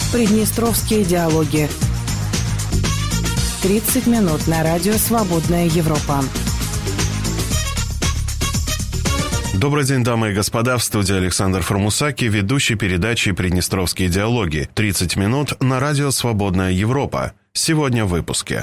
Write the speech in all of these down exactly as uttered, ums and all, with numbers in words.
Приднестровские диалоги. тридцать минут на радио «Свободная Европа». Добрый день, дамы и господа. В студии Александр Формусаки, ведущий передачи «Приднестровские диалоги». тридцать минут на радио «Свободная Европа». Сегодня в выпуске.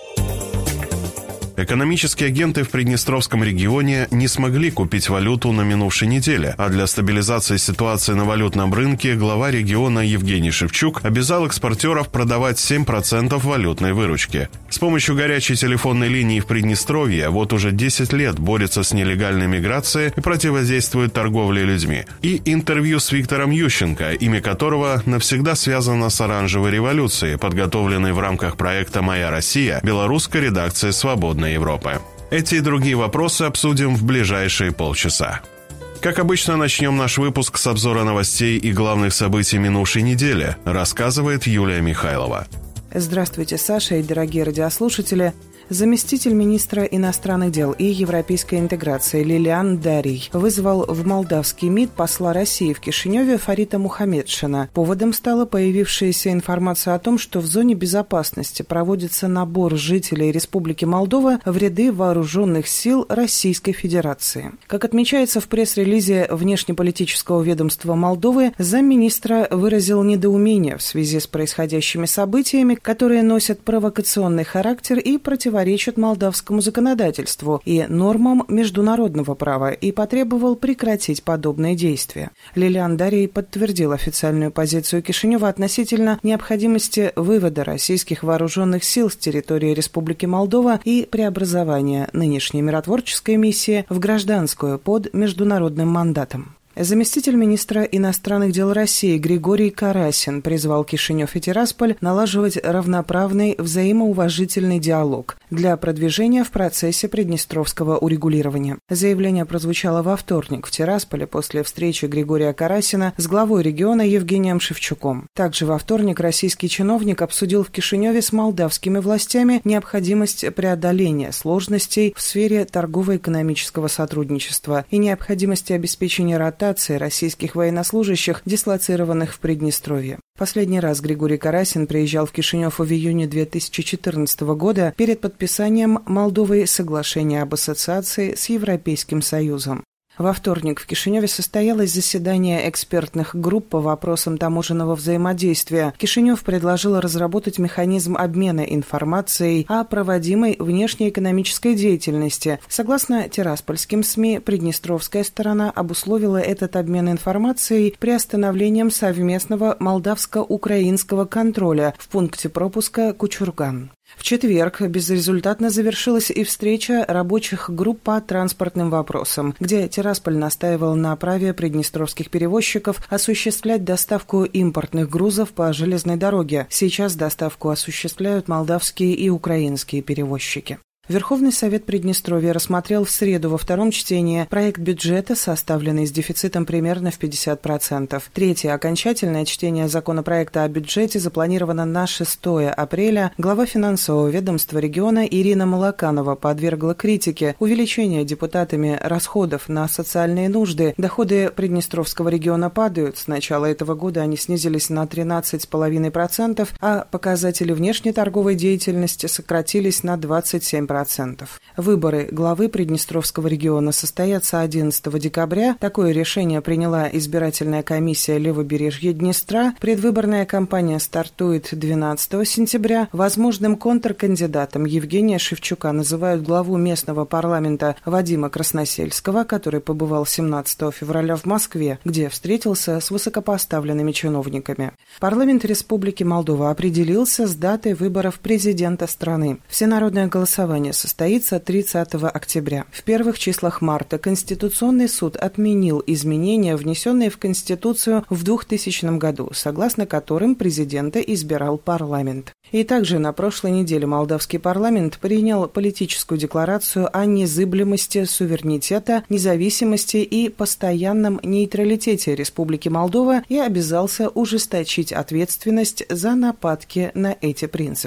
Экономические агенты в Приднестровском регионе не смогли купить валюту на минувшей неделе, а для стабилизации ситуации на валютном рынке глава региона Евгений Шевчук обязал экспортеров продавать семь процентов валютной выручки. С помощью горячей телефонной линии в Приднестровье вот уже десять лет борется с нелегальной миграцией и противодействует торговле людьми. И интервью с Виктором Ющенко, имя которого навсегда связано с оранжевой революцией, подготовленной в рамках проекта «Моя Россия» белорусской редакции «Свободной Европы». Эти и другие вопросы обсудим в ближайшие полчаса. Как обычно, начнем наш выпуск с обзора новостей и главных событий минувшей недели, рассказывает Юлия Михайлова. Здравствуйте, Саша и дорогие радиослушатели. Заместитель министра иностранных дел и европейской интеграции Лилиан Дарий вызвал в молдавский МИД посла России в Кишиневе Фарита Мухамедшина. Поводом стала появившаяся информация о том, что в зоне безопасности проводится набор жителей Республики Молдова в ряды вооруженных сил Российской Федерации. Как отмечается в пресс-релизе внешнеполитического ведомства Молдовы, замминистра выразил недоумение в связи с происходящими событиями, которые носят провокационный характер и противодействуют противоречат молдавскому законодательству и нормам международного права и потребовал прекратить подобные действия. Лилиан Дарий подтвердил официальную позицию Кишинева относительно необходимости вывода российских вооруженных сил с территории Республики Молдова и преобразования нынешней миротворческой миссии в гражданскую под международным мандатом. Заместитель министра иностранных дел России Григорий Карасин призвал Кишинев и Тирасполь налаживать равноправный взаимоуважительный диалог для продвижения в процессе приднестровского урегулирования. Заявление прозвучало во вторник в Тирасполе после встречи Григория Карасина с главой региона Евгением Шевчуком. Также во вторник российский чиновник обсудил в Кишиневе с молдавскими властями необходимость преодоления сложностей в сфере торгово-экономического сотрудничества и необходимости обеспечения ротации российских военнослужащих, дислоцированных в Приднестровье. Последний раз Григорий Карасин приезжал в Кишинев в июне две тысячи четырнадцатого года перед подписанием Молдовой соглашения об ассоциации с Европейским Союзом. Во вторник в Кишиневе состоялось заседание экспертных групп по вопросам таможенного взаимодействия. Кишинев предложил разработать механизм обмена информацией о проводимой внешнеэкономической деятельности. Согласно тираспольским СМИ, приднестровская сторона обусловила этот обмен информацией приостановлением совместного молдавско-украинского контроля в пункте пропуска Кучурган. В четверг безрезультатно завершилась и встреча рабочих групп по транспортным вопросам, где Тирасполь настаивал на праве приднестровских перевозчиков осуществлять доставку импортных грузов по железной дороге. Сейчас доставку осуществляют молдавские и украинские перевозчики. Верховный совет Приднестровья рассмотрел в среду во втором чтении проект бюджета, составленный с дефицитом примерно в пятьдесят процентов. Третье окончательное чтение законопроекта о бюджете запланировано на шестое апреля. Глава финансового ведомства региона Ирина Малаканова подвергла критике увеличение депутатами расходов на социальные нужды. Доходы Приднестровского региона падают. С начала этого года они снизились на тринадцать целых пять десятых процента, а показатели внешнеторговой деятельности сократились на двадцать семь процентов. Выборы главы Приднестровского региона состоятся одиннадцатого декабря. Такое решение приняла избирательная комиссия Левобережья Днестра. Предвыборная кампания стартует двенадцатого сентября. Возможным контркандидатом Евгения Шевчука называют главу местного парламента Вадима Красносельского, который побывал семнадцатого февраля в Москве, где встретился с высокопоставленными чиновниками. Парламент Республики Молдова определился с датой выборов президента страны. Всенародное голосование состоится тридцатого октября. В первых числах марта Конституционный суд отменил изменения, внесенные в Конституцию в двухтысячном году, согласно которым президента избирал парламент. И также на прошлой неделе молдавский парламент принял политическую декларацию о незыблемости суверенитета, независимости и постоянном нейтралитете Республики Молдова и обязался ужесточить ответственность за нападки на эти принципы.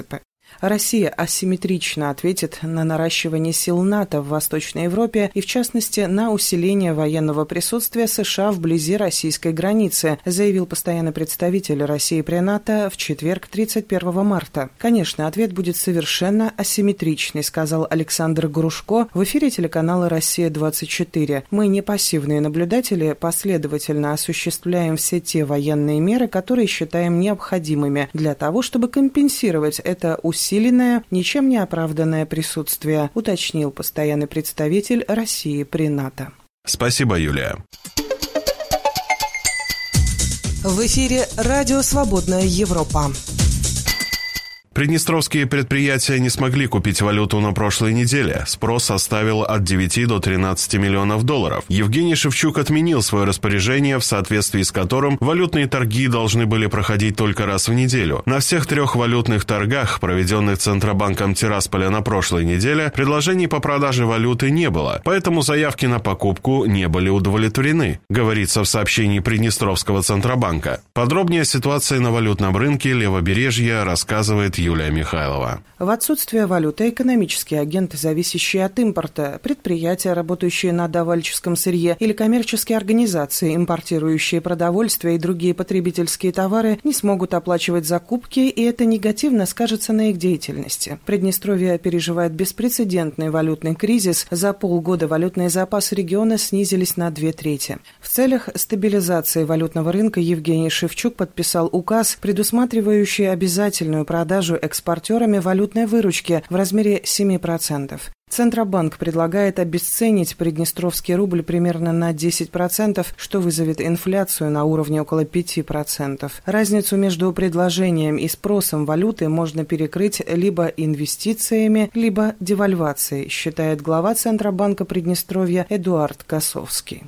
Россия асимметрично ответит на наращивание сил НАТО в Восточной Европе и, в частности, на усиление военного присутствия США вблизи российской границы, заявил постоянный представитель России при НАТО в четверг, тридцать первого марта. Конечно, ответ будет совершенно асимметричный, сказал Александр Грушко в эфире телеканала «Россия-двадцать четыре». Мы не пассивные наблюдатели, последовательно осуществляем все те военные меры, которые считаем необходимыми для того, чтобы компенсировать это усилие Усиленное, ничем не оправданное присутствие, уточнил постоянный представитель России при НАТО. Спасибо, Юлия. В эфире «Радио Свободная Европа». Приднестровские предприятия не смогли купить валюту на прошлой неделе. Спрос составил от девяти до тринадцати миллионов долларов. Евгений Шевчук отменил свое распоряжение, в соответствии с которым валютные торги должны были проходить только раз в неделю. На всех трех валютных торгах, проведенных Центробанком Тирасполя на прошлой неделе, предложений по продаже валюты не было, поэтому заявки на покупку не были удовлетворены, говорится в сообщении Приднестровского Центробанка. Подробнее о ситуации на валютном рынке Левобережья рассказывает Юлия Михайлова. В отсутствие валюты экономические агенты, зависящие от импорта, предприятия, работающие на давальческом сырье, или коммерческие организации, импортирующие продовольствие и другие потребительские товары, не смогут оплачивать закупки, и это негативно скажется на их деятельности. Приднестровье переживает беспрецедентный валютный кризис. За полгода валютные запасы региона снизились на две трети. В целях стабилизации валютного рынка Евгений Шевчук подписал указ, предусматривающий обязательную продажу экспортерами валютной выручки в размере семь процентов. Центробанк предлагает обесценить приднестровский рубль примерно на десять процентов, что вызовет инфляцию на уровне около пяти процентов. Разницу между предложением и спросом валюты можно перекрыть либо инвестициями, либо девальвацией, считает глава Центробанка Приднестровья Эдуард Косовский.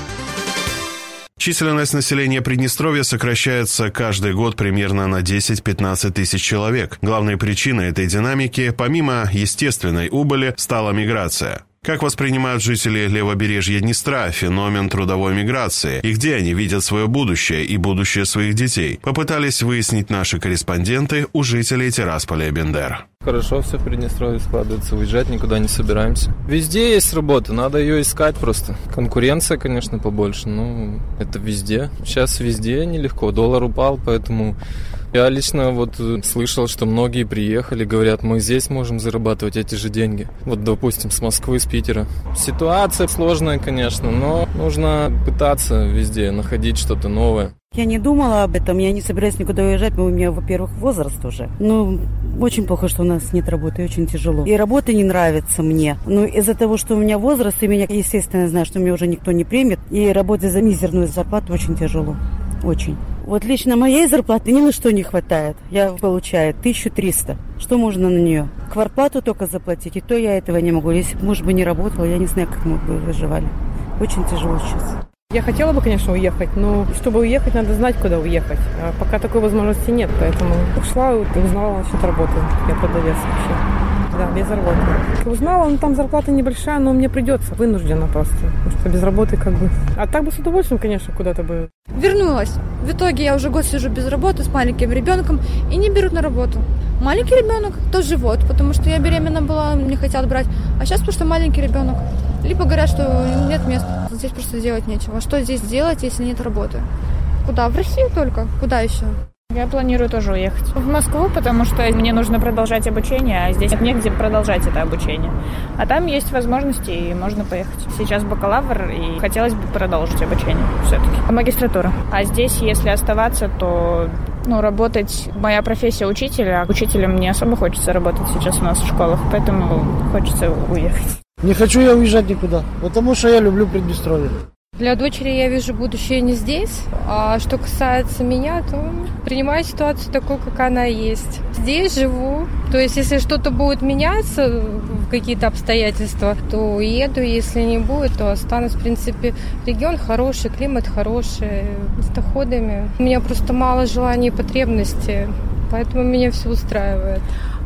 Численность населения Приднестровья сокращается каждый год примерно на десять-пятнадцать тысяч человек. Главной причиной этой динамики, помимо естественной убыли, стала миграция. Как воспринимают жители левобережья Днестра феномен трудовой миграции и где они видят свое будущее и будущее своих детей, попытались выяснить наши корреспонденты у жителей Тирасполя и Бендер. Хорошо все в Приднестровье складывается, уезжать никуда не собираемся. Везде есть работа, надо ее искать просто. Конкуренция, конечно, побольше, но это везде. Сейчас везде нелегко, доллар упал, поэтому... Я лично вот слышал, что многие приехали, говорят, мы здесь можем зарабатывать эти же деньги. Вот, допустим, с Москвы, с Питера. Ситуация сложная, конечно, но нужно пытаться везде находить что-то новое. Я не думала об этом, я не собираюсь никуда уезжать, но у меня, во-первых, возраст уже. Ну, очень плохо, что у нас нет работы, очень тяжело. И работа не нравится мне. Но из-за того, что у меня возраст, и меня, естественно, знаю, что меня уже никто не примет, и работать за мизерную зарплату очень тяжело. Очень. Вот лично моей зарплаты ни на что не хватает. Я получаю тысячу триста. Что можно на нее? Квартплату только заплатить, и то я этого не могу. Если бы муж бы не работал, я не знаю, как мы бы выживали. Очень тяжело сейчас. Я хотела бы, конечно, уехать, но чтобы уехать, надо знать, куда уехать. А пока такой возможности нет, поэтому ушла и узнала насчет работы. Я продавец вообще. Да, без работы. Узнала, ну там зарплата небольшая, но мне придется, вынуждена просто. Потому что без работы как бы... А так бы с удовольствием, конечно, куда-то бы... Вернулась. В итоге я уже год сижу без работы с маленьким ребенком и не берут на работу. Маленький ребенок, то живот, потому что я беременна была, не хотят брать. А сейчас просто маленький ребенок. Либо говорят, что нет места. Здесь просто делать нечего. Что здесь делать, если нет работы? Куда? В Россию только? Куда еще? Я планирую тоже уехать в Москву, потому что мне нужно продолжать обучение, а здесь негде продолжать это обучение. А там есть возможности, и можно поехать. Сейчас бакалавр, и хотелось бы продолжить обучение все-таки. Магистратура. А здесь, если оставаться, то ну, работать... Моя профессия учителя, а учителем не особо хочется работать сейчас у нас в школах, поэтому хочется уехать. Не хочу я уезжать никуда, потому что я люблю Приднестровье. Для дочери я вижу будущее не здесь, а что касается меня, то принимаю ситуацию такой, как она есть. Здесь живу, то есть если что-то будет меняться, какие-то обстоятельства, то еду, если не будет, то останусь. В принципе, регион хороший, климат хороший, с доходами. У меня просто мало желаний и потребностей, поэтому меня все устраивает.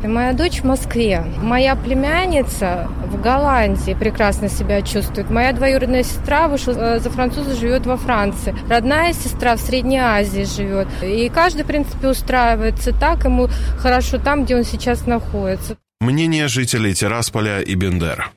Моя дочь в Москве. Моя племянница в Голландии прекрасно себя чувствует. Моя двоюродная сестра вышла за француза, живет во Франции. Родная сестра в Средней Азии живет. И каждый, в принципе, устраивается так, ему хорошо там, где он сейчас находится. Мнение жителей Тирасполя и Бендер.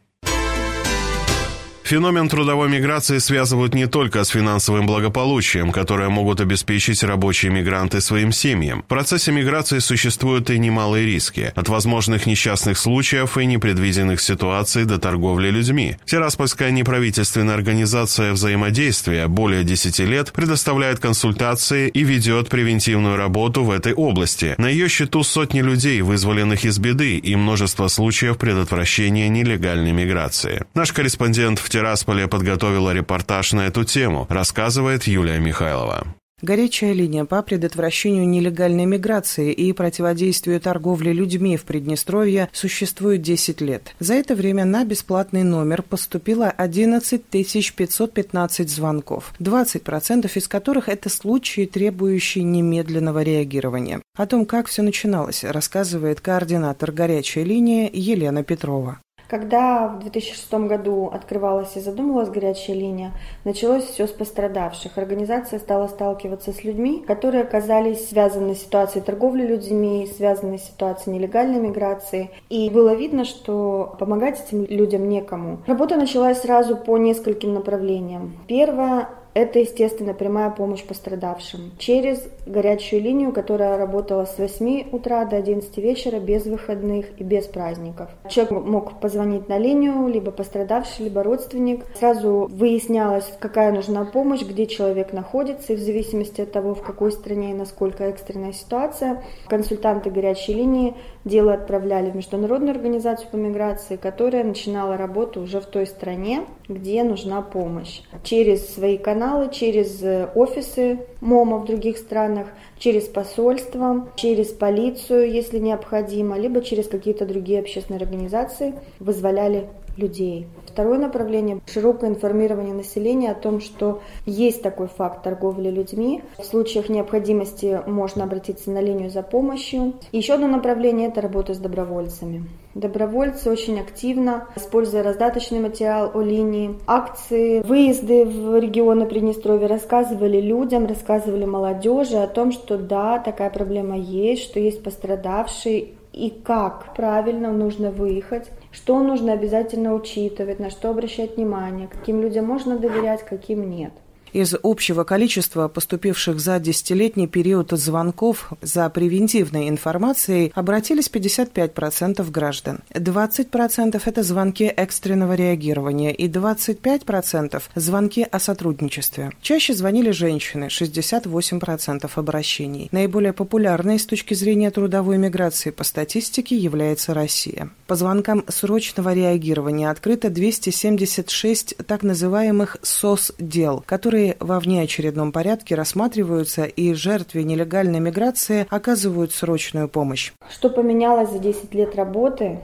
Феномен трудовой миграции связывают не только с финансовым благополучием, которое могут обеспечить рабочие мигранты своим семьям. В процессе миграции существуют и немалые риски. От возможных несчастных случаев и непредвиденных ситуаций до торговли людьми. Тираспольская неправительственная организация взаимодействия более десяти лет предоставляет консультации и ведет превентивную работу в этой области. На ее счету сотни людей, вызволенных из беды, и множество случаев предотвращения нелегальной миграции. Наш корреспондент в Тирасполе подготовила репортаж на эту тему, рассказывает Юлия Михайлова. Горячая линия по предотвращению нелегальной миграции и противодействию торговле людьми в Приднестровье существует десять лет. За это время на бесплатный номер поступило одиннадцать тысяч пятьсот пятнадцать звонков, двадцать процентов из которых это случаи, требующие немедленного реагирования. О том, как все начиналось, рассказывает координатор горячей линии Елена Петрова. Когда в две тысячи шестом году открывалась и задумывалась горячая линия, началось все с пострадавших. Организация стала сталкиваться с людьми, которые оказались связаны с ситуацией торговли людьми, связаны с ситуацией нелегальной миграции. И было видно, что помогать этим людям некому. Работа началась сразу по нескольким направлениям. Первое — это, естественно, прямая помощь пострадавшим через горячую линию, которая работала с восьми утра до одиннадцати вечера, без выходных и без праздников. Человек мог позвонить на линию, либо пострадавший, либо родственник. Сразу выяснялось, какая нужна помощь, где человек находится, и в зависимости от того, в какой стране и насколько экстренная ситуация, консультанты горячей линии дело отправляли в Международную организацию по миграции, которая начинала работу уже в той стране, где нужна помощь. Через свои каналы, через офисы МОМа в других странах, через посольство, через полицию, если необходимо, либо через какие-то другие общественные организации вызволяли людей. Второе направление – широкое информирование населения о том, что есть такой факт торговли людьми. В случаях необходимости можно обратиться на линию за помощью. Еще одно направление – это работа с добровольцами. Добровольцы очень активно, используя раздаточный материал о линии, акции, выезды в регионы Приднестровья, рассказывали людям, рассказывали молодежи о том, что да, такая проблема есть, что есть пострадавшие, и как правильно нужно выехать, что нужно обязательно учитывать, на что обращать внимание, каким людям можно доверять, каким нет. Из общего количества поступивших за десятилетний период звонков за превентивной информацией обратились пятьдесят пять процентов граждан. двадцать процентов – это звонки экстренного реагирования и двадцать пять процентов – звонки о сотрудничестве. Чаще звонили женщины – шестьдесят восемь процентов обращений. Наиболее популярной с точки зрения трудовой миграции по статистике является Россия. По звонкам срочного реагирования открыто двести семьдесят шесть так называемых СОС-дел, которые во внеочередном порядке рассматриваются и жертве нелегальной миграции оказывают срочную помощь. Что поменялось за десять лет работы,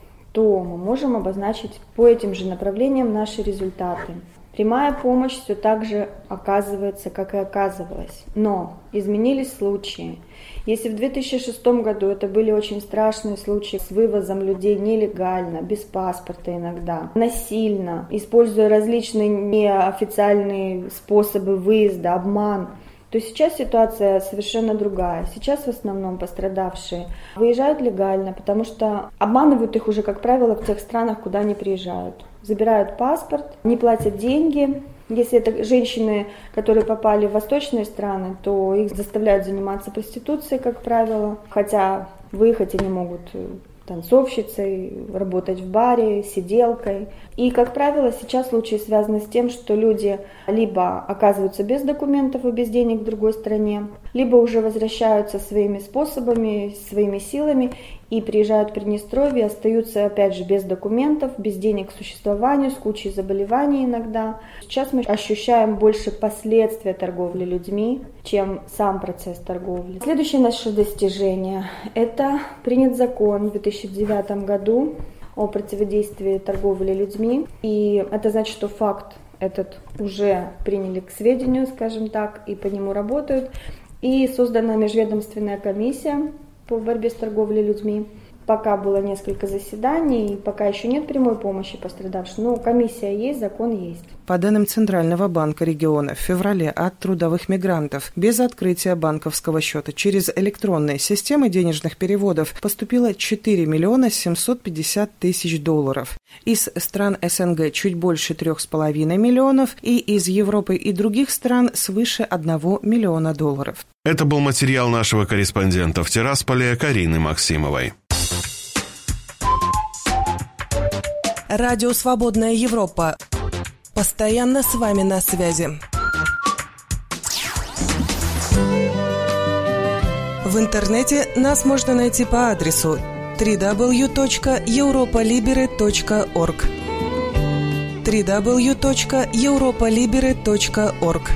то мы можем обозначить по этим же направлениям наши результаты. Прямая помощь все так же оказывается, как и оказывалась, но изменились случаи. Если в две тысячи шестом году это были очень страшные случаи с вывозом людей нелегально, без паспорта иногда, насильно, используя различные неофициальные способы выезда, обман, то сейчас ситуация совершенно другая. Сейчас в основном пострадавшие выезжают легально, потому что обманывают их уже, как правило, в тех странах, куда они приезжают. Забирают паспорт, не платят деньги. Если это женщины, которые попали в восточные страны, то их заставляют заниматься проституцией, как правило. Хотя выехать они могут танцовщицей, работать в баре, сиделкой. И, как правило, сейчас случаи связаны с тем, что люди либо оказываются без документов и без денег в другой стране, либо уже возвращаются своими способами, своими силами и приезжают в Приднестровье, остаются, опять же, без документов, без денег к существованию, с кучей заболеваний иногда. Сейчас мы ощущаем больше последствия торговли людьми, чем сам процесс торговли. Следующее наше достижение – это принят закон в две тысячи девятом году о противодействии торговли людьми. И это значит, что факт этот уже приняли к сведению, скажем так, и по нему работают. И создана межведомственная комиссия по борьбе с торговлей людьми. Пока было несколько заседаний, пока еще нет прямой помощи пострадавшим, но комиссия есть, закон есть. По данным Центрального банка региона, в феврале от трудовых мигрантов без открытия банковского счета через электронные системы денежных переводов поступило четыре миллиона семьсот пятьдесят тысяч долларов. Из стран СНГ чуть больше трех с половиной миллионов и из Европы и других стран свыше одного миллиона долларов. Это был материал нашего корреспондента в Тирасполе Карины Максимовой. Радио «Свободная Европа». Постоянно с вами на связи. В интернете нас можно найти по адресу дабл ю дабл ю дабл ю точка европа либере точка орг дабл ю дабл ю дабл ю точка европа либере точка орг.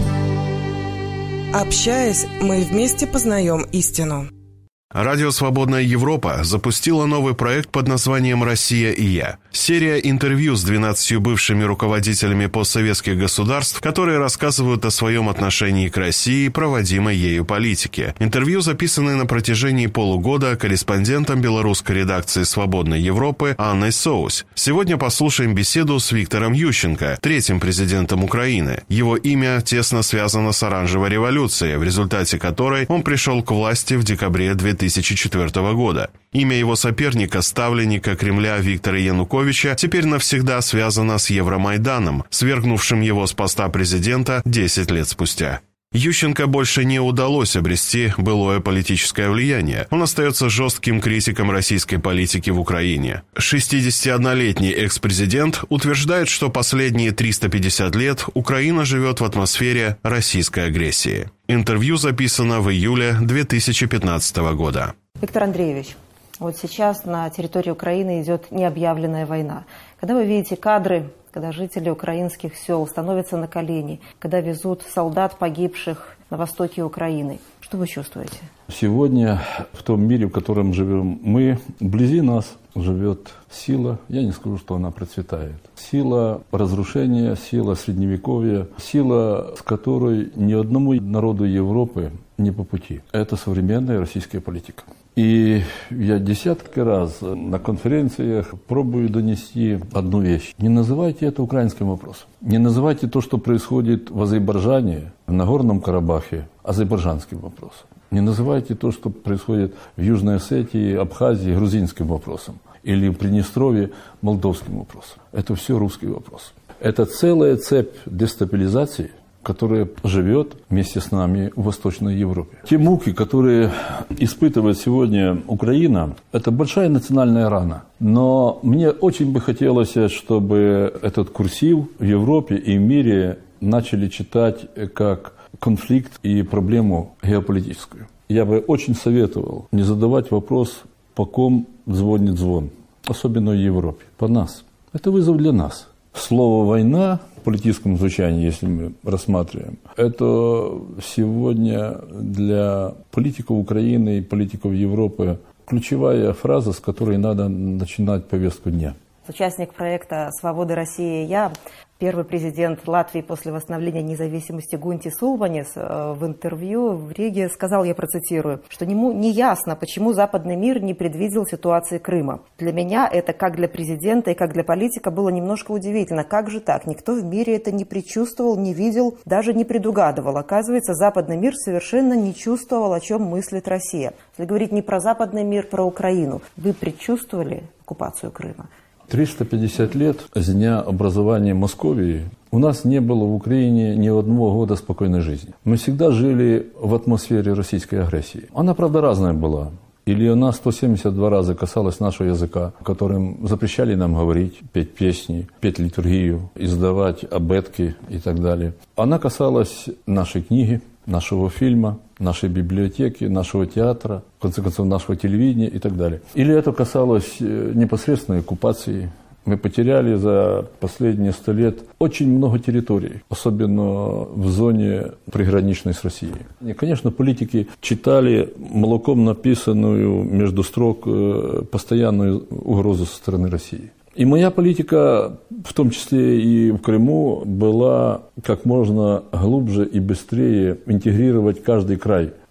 Общаясь, мы вместе познаем истину. Радио «Свободная Европа» запустила новый проект под названием «Россия и я». Серия интервью с двенадцатью бывшими руководителями постсоветских государств, которые рассказывают о своем отношении к России и проводимой ею политике. Интервью записаны на протяжении полугода корреспондентом белорусской редакции «Свободной Европы» Анной Соус. Сегодня послушаем беседу с Виктором Ющенко, третьим президентом Украины. Его имя тесно связано с оранжевой революцией, в результате которой он пришел к власти в декабре две тысячи четвёртого года. Имя его соперника, ставленника Кремля Виктора Януковича, теперь навсегда связано с Евромайданом, свергнувшим его с поста президента десять лет спустя. Ющенко больше не удалось обрести былое политическое влияние. Он остается жестким критиком российской политики в Украине. шестидесятиоднолетний экс-президент утверждает, что последние триста пятьдесят лет Украина живет в атмосфере российской агрессии. Интервью записано в июле две тысячи пятнадцатого года. Виктор Андреевич, вот сейчас на территории Украины идет необъявленная война. Когда вы видите кадры, когда жители украинских сел становятся на колени, когда везут солдат, погибших на востоке Украины, что вы чувствуете? Сегодня в том мире, в котором живем мы, вблизи нас живет сила, я не скажу, что она процветает. Сила разрушения, сила средневековья, сила, с которой ни одному народу Европы не по пути. Это современная российская политика. И я десятки раз на конференциях пробую донести одну вещь. Не называйте это украинским вопросом. Не называйте то, что происходит в Азербайджане, в Нагорном Карабахе, азербайджанским вопросом. Не называйте то, что происходит в Южной Осетии, Абхазии, грузинским вопросом. Или в Приднестровье молдовским вопросом. Это все русский вопрос. Это целая цепь дестабилизации, которая живет вместе с нами в Восточной Европе. Те муки, которые испытывает сегодня Украина, это большая национальная рана. Но мне очень бы хотелось, чтобы этот курсив в Европе и в мире начали читать как конфликт и проблему геополитическую. Я бы очень советовал не задавать вопрос, по ком звонит звон, особенно в Европе, по нас. Это вызов для нас. Слово «война» в политическом звучании, если мы рассматриваем, это сегодня для политиков Украины и политиков Европы ключевая фраза, с которой надо начинать повестку дня. Участник проекта «Свобода России и я», первый президент Латвии после восстановления независимости Гунтис Улманис в интервью в Риге сказал, я процитирую, что ему не ясно, почему западный мир не предвидел ситуации Крыма. Для меня это, как для президента и как для политика, было немножко удивительно. Как же так? Никто в мире это не предчувствовал, не видел, даже не предугадывал. Оказывается, западный мир совершенно не чувствовал, о чем мыслит Россия. Если говорить не про западный мир, про Украину. Вы предчувствовали оккупацию Крыма? триста пятьдесят лет с дня образования Московии у нас не было в Украине ни одного года спокойной жизни. Мы всегда жили в атмосфере российской агрессии. Она, правда, разная была. Или она сто семьдесят два раза касалась нашего языка, которым запрещали нам говорить, петь песни, петь литургию, издавать абетки и так далее. Она касалась нашей книги, нашего фильма, нашей библиотеки, нашего театра, в конце концов, нашего телевидения и так далее. Или это касалось непосредственной оккупации. Мы потеряли за последние сто лет очень много территорий, особенно в зоне приграничной с Россией. И, конечно, политики читали молоком написанную между строк постоянную угрозу со стороны России. И моя политика, в том числе и в Крыму, была как можно глубже и быстрее интегрировать каждый край,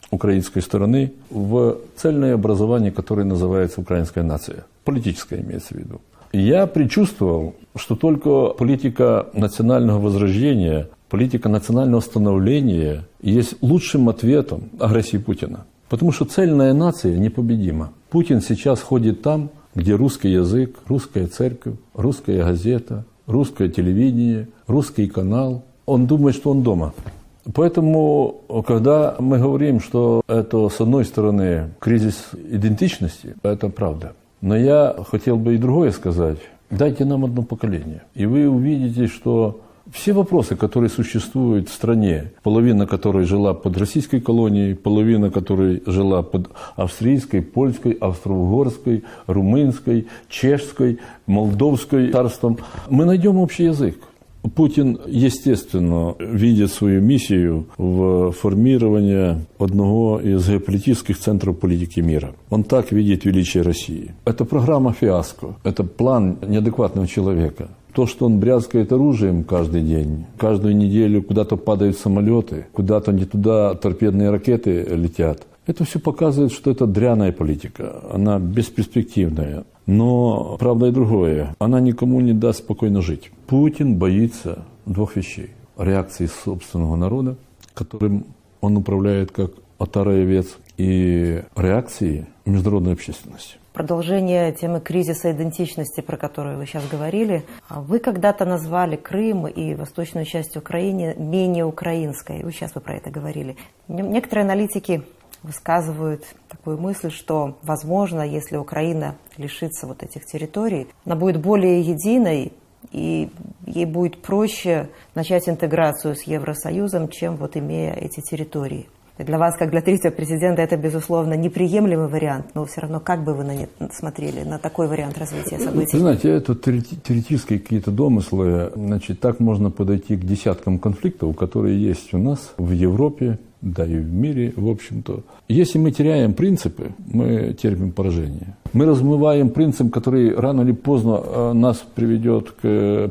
украинской стороны в цельное образование, которое называется украинская нация. Политическое имеется в виду. Я предчувствовал, что только политика национального возрождения, политика национального становления есть лучшим ответом агрессии Путина. Потому что цельная нация непобедима. Путин сейчас ходит там, где русский язык, русская церковь, русская газета, русское телевидение, русский канал. Он думает, что он дома. Поэтому, когда мы говорим, что это, с одной стороны, кризис идентичности, это правда. Но я хотел бы и другое сказать. Дайте нам одно поколение, и вы увидите, что все вопросы, которые существуют в стране, половина которой жила под российской колонией, половина которой жила под австрийской, польской, австро-угорской, румынской, чешской, молдовской царством, мы найдем общий язык. Путин, естественно, видит свою миссию в формировании одного из геополитических центров политики мира. Он так видит величие России. Это программа фиаско, это план неадекватного человека. То, что он брязгает оружием каждый день, каждую неделю куда-то падают самолеты, куда-то не туда торпедные ракеты летят, это все показывает, что это дрянная политика, она бесперспективная. Но правда и другое, она никому не даст спокойно жить. Путин боится двух вещей. Реакции собственного народа, которым он управляет как отарый овец, и реакции международной общественности. Продолжение темы кризиса идентичности, про которую вы сейчас говорили. Вы когда-то назвали Крым и восточную часть Украины менее украинской. Вы сейчас вы про это говорили. Некоторые аналитики высказывают такую мысль, что, возможно, если Украина лишится вот этих территорий, она будет более единой, и ей будет проще начать интеграцию с Евросоюзом, чем вот имея эти территории. И для вас, как для третьего президента, это, безусловно, неприемлемый вариант, но все равно как бы вы на это смотрели, на такой вариант развития событий? Вы знаете, это теоретические какие-то домыслы. Значит, так можно подойти к десяткам конфликтов, которые есть у нас в Европе, да и в мире, в общем-то. Если мы теряем принципы, мы терпим поражение. Мы размываем принцип, который рано или поздно нас приведет к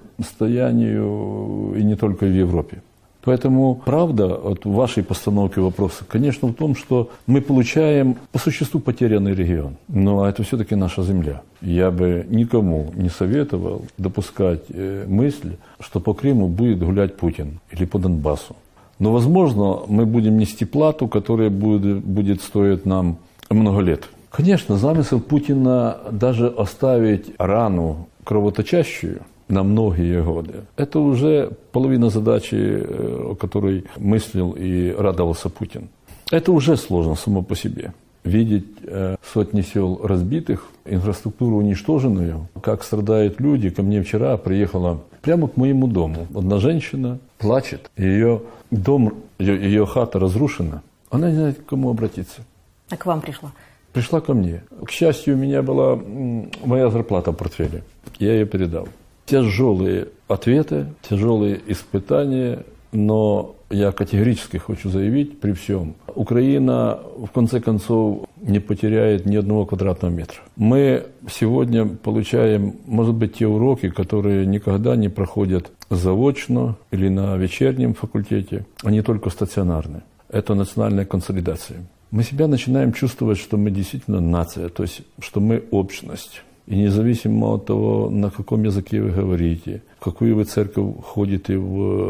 противостоянию, и не только в Европе. Поэтому правда от вашей постановки вопроса, конечно, в том, что мы получаем по существу потерянный регион. Но это все-таки наша земля. Я бы никому не советовал допускать мысль, что по Крыму будет гулять Путин или по Донбассу. Но, возможно, мы будем нести плату, которая будет, будет стоить нам много лет. Конечно, замысел Путина даже оставить рану кровоточащую на многие годы. Это уже половина задачи, о которой мыслил и радовался Путин. Это уже сложно само по себе. Видеть э, сотни сел разбитых, инфраструктуру уничтоженную, как страдают люди. Ко мне вчера приехала прямо к моему дому одна женщина, плачет, ее дом, ее, ее хата разрушена. Она не знает, к кому обратиться. А к вам пришла? Пришла ко мне. К счастью, у меня была моя зарплата в портфеле. Я ее передал. Тяжелые ответы, тяжелые испытания, но я категорически хочу заявить при всем. Украина, в конце концов, не потеряет ни одного квадратного метра. Мы сегодня получаем, может быть, те уроки, которые никогда не проходят заочно или на вечернем факультете, они только стационарны. Это национальная консолидация. Мы себя начинаем чувствовать, что мы действительно нация, то есть, что мы общность. И независимо от того, на каком языке вы говорите, в какую вы церковь ходите,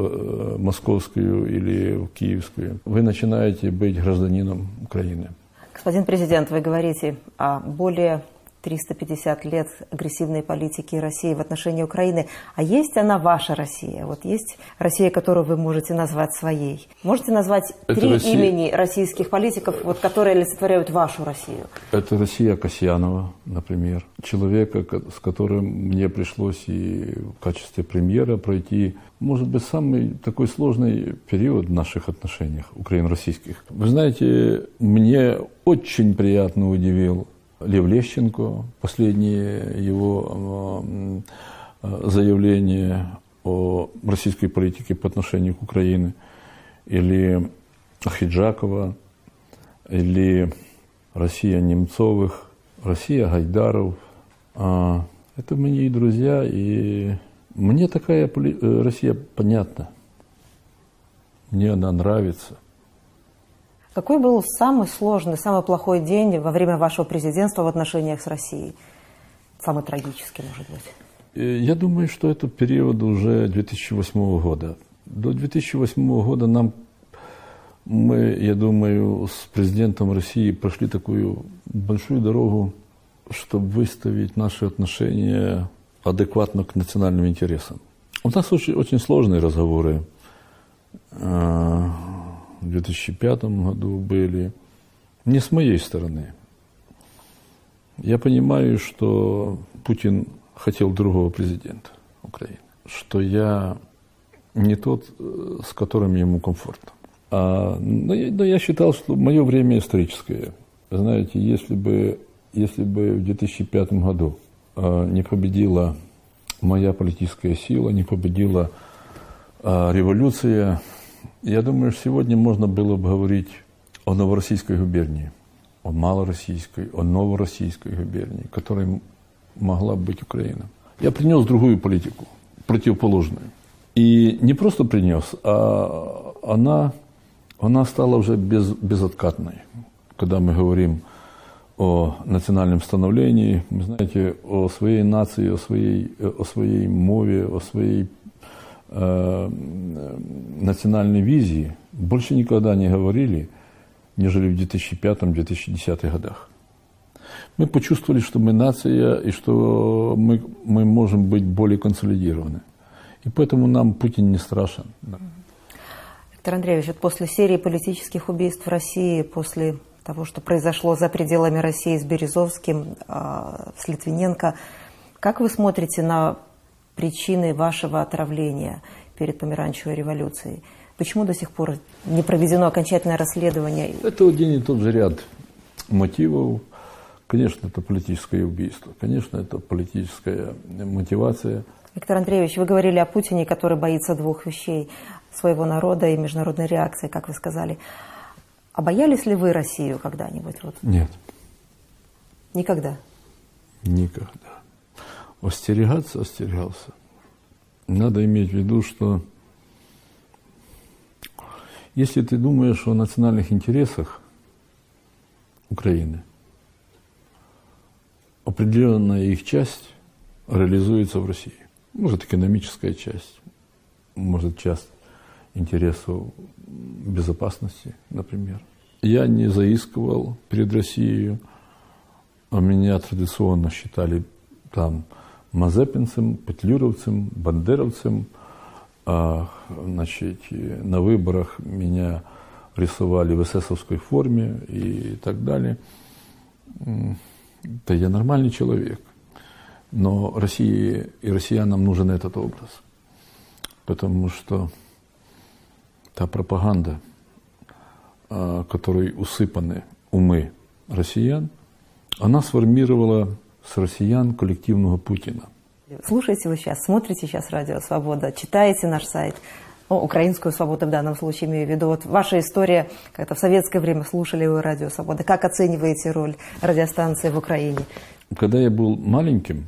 в московскую или в киевскую, вы начинаете быть гражданином Украины. Господин президент, вы говорите о более триста пятьдесят лет агрессивной политики России в отношении Украины. А есть она ваша Россия? Вот есть Россия, которую вы можете назвать своей? Можете назвать Это три Россия... имени российских политиков, вот, которые олицетворяют вашу Россию? Это Россия Касьянова, например. Человека, с которым мне пришлось и в качестве премьера пройти, может быть, самый такой сложный период в наших отношениях украино-российских. Вы знаете, мне очень приятно удивил Лев Лещенко, последнее его заявление о российской политике по отношению к Украине, или Ахиджакова, или Россия Немцовых, Россия Гайдаров. Это мои друзья, и мне такая Россия понятна. Мне она нравится. Какой был самый сложный, самый плохой день во время вашего президентства в отношениях с Россией? Самый трагический, может быть. Я думаю, что это период уже две тысячи восьмого года. До две тысячи восьмого года нам, мы, я думаю, с президентом России прошли такую большую дорогу, чтобы выставить наши отношения адекватно к национальным интересам. У нас очень, очень сложные разговоры в две тысячи пятом году были. Не с моей стороны. Я понимаю, что Путин хотел другого президента Украины, что я не тот, с которым ему комфортно. А, но, я, но я считал, что мое время историческое. Знаете, если бы, если бы в две тысячи пятом году а, не победила моя политическая сила, не победила а, революция, я думаю, что сегодня можно было бы говорить о новороссийской губернии, о малороссийской, о новороссийской губернии, которой могла быть Украина. Я принес другую политику, противоположную. И не просто принес, а она, она стала уже без, безоткатной. Когда мы говорим о национальном становлении, вы знаете, о своей нации, о своей, о своей мове, о своей э, национальной визии больше никогда не говорили, нежели в две тысячи пятом — две тысячи десятом годах. Мы почувствовали, что мы нация и что мы, мы можем быть более консолидированы. И поэтому нам Путин не страшен. Да. Виктор Андреевич, вот после серии политических убийств в России, после того, что произошло за пределами России с Березовским, с Литвиненко, как вы смотрите на причины вашего отравления перед померанчевой революцией? Почему до сих пор не проведено окончательное расследование? Это один и тот же ряд мотивов. Конечно, это политическое убийство. Конечно, это политическая мотивация. Виктор Андреевич, вы говорили о Путине, который боится двух вещей: своего народа и международной реакции, как вы сказали. А боялись ли вы Россию когда-нибудь? Вот? Нет. Никогда? Никогда. Остерегаться, остерегался. Надо иметь в виду, что если ты думаешь о национальных интересах Украины, определенная их часть реализуется в России. Может, экономическая часть, может, часть интересов безопасности, например. Я не заискивал перед Россией, а меня традиционно считали там мазепинцем, петлюровцем, бандеровцем. А, значит, на выборах меня рисовали в эсэсовской форме и так далее. Да я нормальный человек. Но России и россиянам нужен этот образ. Потому что та пропаганда, которой усыпаны умы россиян, она сформировала с россиян коллективного Путина. Слушаете вы сейчас, смотрите сейчас «Радио Свобода», читаете наш сайт, ну, «Украинскую свободу» в данном случае имею в виду. Вот ваша история, как-то в советское время слушали вы «Радио Свобода». Как оцениваете роль радиостанции в Украине? Когда я был маленьким,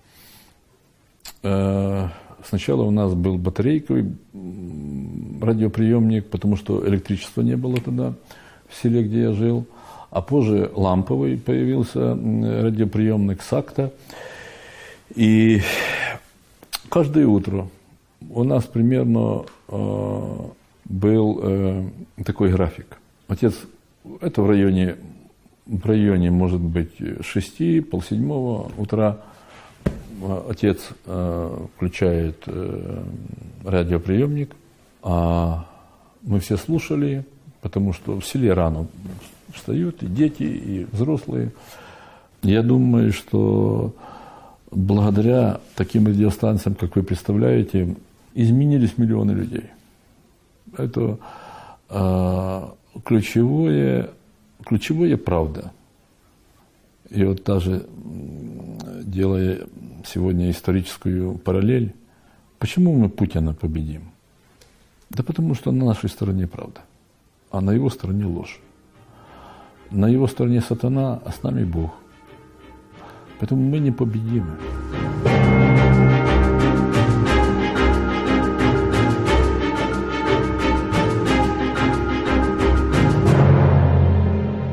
э, сначала у нас был батарейковый радиоприемник, потому что электричества не было тогда в селе, где я жил. А позже ламповый появился радиоприемник «Сакта». И каждое утро у нас примерно э, был э, такой график. Отец, это в районе, в районе, может быть, шести, полседьмого утра. Отец э, включает э, радиоприемник, а мы все слушали, потому что в селе рано встают и дети, и взрослые. Я думаю, что благодаря таким радиостанциям, как вы представляете, изменились миллионы людей. Это э, ключевое, ключевое правда. И вот даже делая сегодня историческую параллель, почему мы Путина победим? Да потому что на нашей стороне правда, а на его стороне ложь. На его стороне сатана, а с нами Бог. Поэтому мы непобедимы.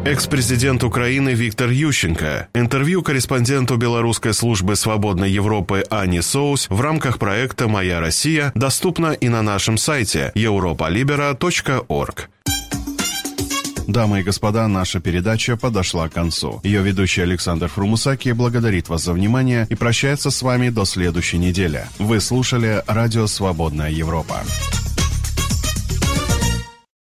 Экс-президент Украины Виктор Ющенко. Интервью корреспонденту белорусской службы «Свободной Европы» Ане Соус в рамках проекта «Моя Россия» доступно и на нашем сайте европа либера точка орг. Дамы и господа, наша передача подошла к концу. Ее ведущий Александр Фрумусаки благодарит вас за внимание и прощается с вами до следующей недели. Вы слушали радио «Свободная Европа».